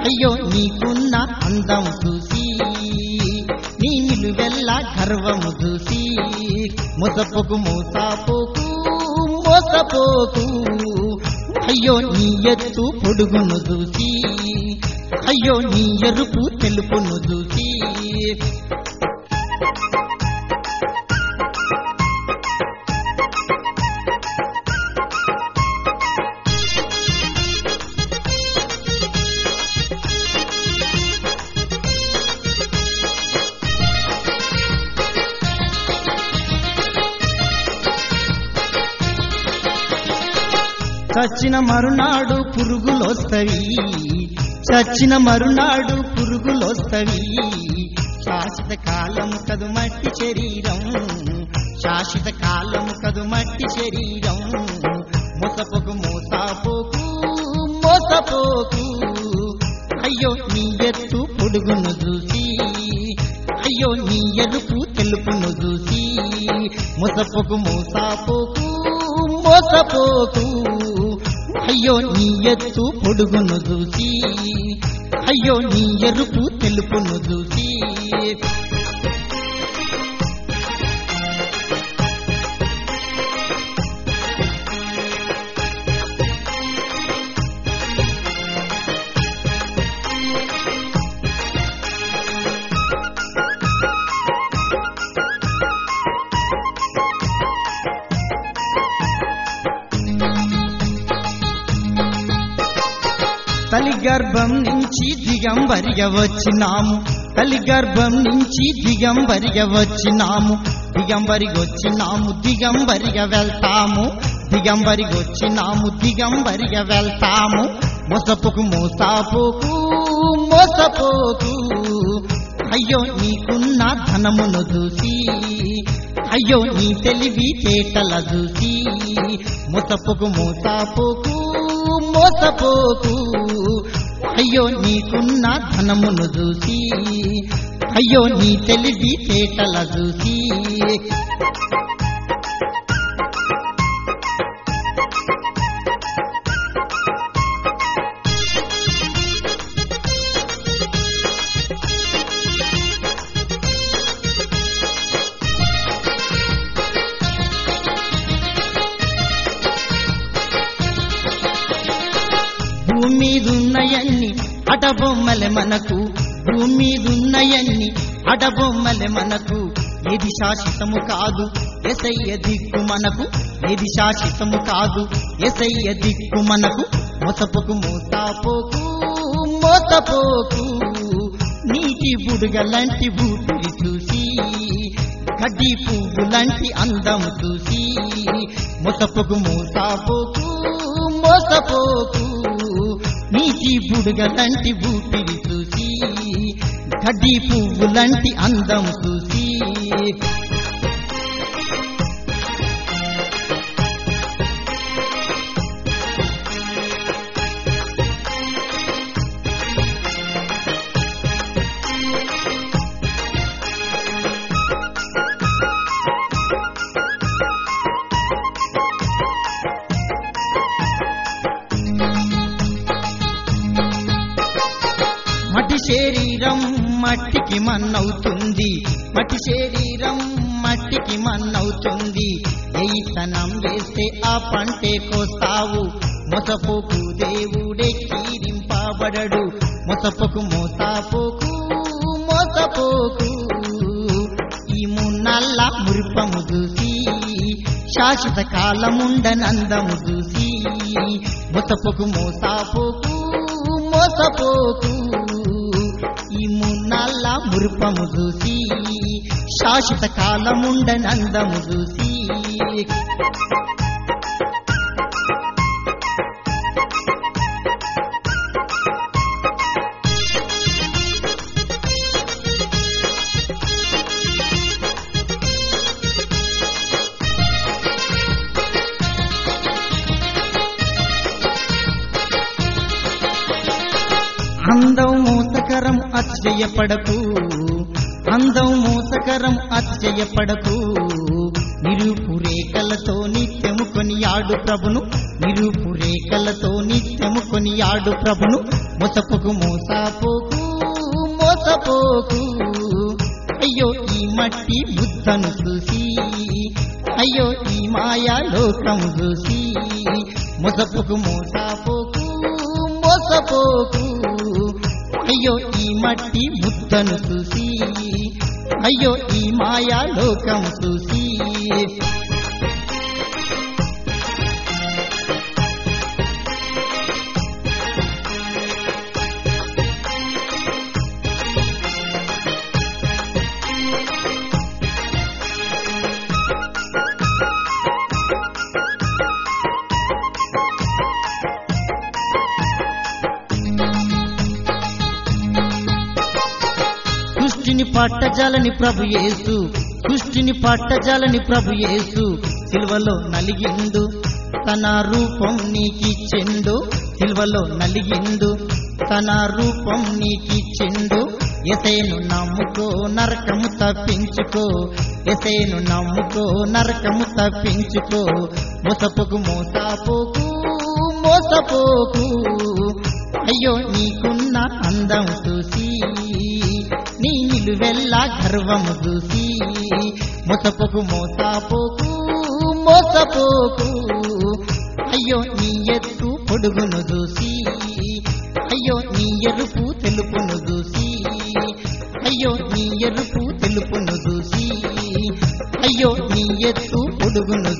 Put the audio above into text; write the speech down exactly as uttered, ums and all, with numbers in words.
అయ్యో నీకున్న అందం చూసి నీ నిలువెల్ల గర్వము చూసి మోసపోకు మోసపోకు మోసపోకు అయ్యో నీ ఎత్తు పొడుగును చూసి అయ్యో నీ ఎరుపు తెలుపును చూసి చచ్చిన మరునాడు పురుగులొస్తవి చచ్చిన మరునాడు పురుగులొస్తవి శాశ్వత కాలము కదు మట్టి శరీరం శాశ్వత కాలము కదు మట్టి శరీరం మోసపోకు మోసపోకు మోసపోకు అయ్యో నీ ఎత్తు పొడుగును చూసి అయ్యో నీ ఎరుపు తెలుపును చూసి మోసపోకు మోసపోకు మోసపోకు అయ్యో నీ ఎత్తు పొడుగును చూసి అయ్యో నీ ఎరుపు తెలుపును చూసి తల్లి గర్భం నుంచి దిగంబరిగా వచ్చినాము తల్లి గర్భం నుంచి దిగంబరిగా వచ్చినాము దిగంబరిగా వచ్చినాము దిగంబరిగా వెళ్తాము దిగంబరిగా వచ్చినాము దిగంబరిగా వెళ్తాము మోసపోకు మోసపోకు మోసపోకు అయ్యో నీకున్న ధనమును చూసి అయ్యో నీ తెలివి తేటల చూసి మోసపోకు మోసపోకు మోసపోకు అయ్యో నీకున్న ధనమును చూసి అయ్యో నీ తెలివి తేటల చూసి భూమిదున్నయన్ని అడబొమ్మలే మనకు భూమిదున్నయన్ని అడబొమ్మలే మనకు ఏది శాశ్వతము కాదు యేసయ్య దిక్కు మనకు ఏది శాశ్వతము కాదు యేసయ్య దిక్కు మనకు మోసపోకు మోసపోకు మోసపోకు నీటి బుడుగలాంటి బూపిరి చూసి గడ్డి పువ్వు లాంటి అందము చూసి మోసపోకు మోసపోకు మోసపోకు నీటి బుడుగలాంటి బూపిరి చూసి గడ్డి పువ్వు లాంటి అందం చూసి మట్టి శరీరం మట్టికి మన్నవుతుంది మట్టి శరీరం మట్టికి మన్నవుతుంది ఎయితనం వేస్తే ఆ పంటే కోస్తావు మోసపోకు దేవుడే కీరింపబడడు మోసపోకు మోసపోకు మోసపోకు ఈ మున్నల్ల మురిపము చూసి శాశ్వత కాలముండనందము చూసి మోసపోకు మోసపోకు మోసపోకు ఈ మున్నల్ల మురిపము చూసి శాశ్వత కాలముండనందము చూసి అందం మోసకరం అతిశయపడకు అందం మోసకరం అతిశయపడకు నిరూపురేఖలతో నిత్యము కొనియాడు ప్రభును నిరూపురేఖలతో నిత్యము కొని కొనియాడు ప్రభును. మోసపోకు మోసపోకు మోసపోకు, అయ్యో ఈ మట్టి బుద్ధను చూసి, అయ్యో ఈ మాయా లోకం చూసి. మోసపోకు మోసపోకు మోసపోకు, అయ్యో ఈ మట్టి బుద్ధను చూసి, అయ్యో ఈ మాయా లోకం చూసి. సృష్టిని పట్టజాలని ప్రభు యేసు, సృష్టిని పట్టజాలని ప్రభు యేసు. సిలువలో నలిగిండు తన రూపం నీకిచ్చెండు, సిలువలో నలిగిండు తన రూపం నీకిచ్చెండు. యేసేను నమ్ముకో నరకము తప్పించుకో, యేసేను నమ్ముకో నరకము తప్పించుకో. మోసపోకు మోసపోకు మోసపోకు, అయ్యో నీకున్న అందం చూసి, నీ నిలువెల్లా గర్వము చూసి. మోసపోకు మోసపోకు మోసపోకు, అయ్యో నీ ఎత్తు పొడుగును చూసి, అయ్యో నీ ఎరుపు తెలుపును చూసి, అయ్యో నీ ఎరుపు తెలుపును చూసి, అయ్యో నీ ఎత్తు పొడుగును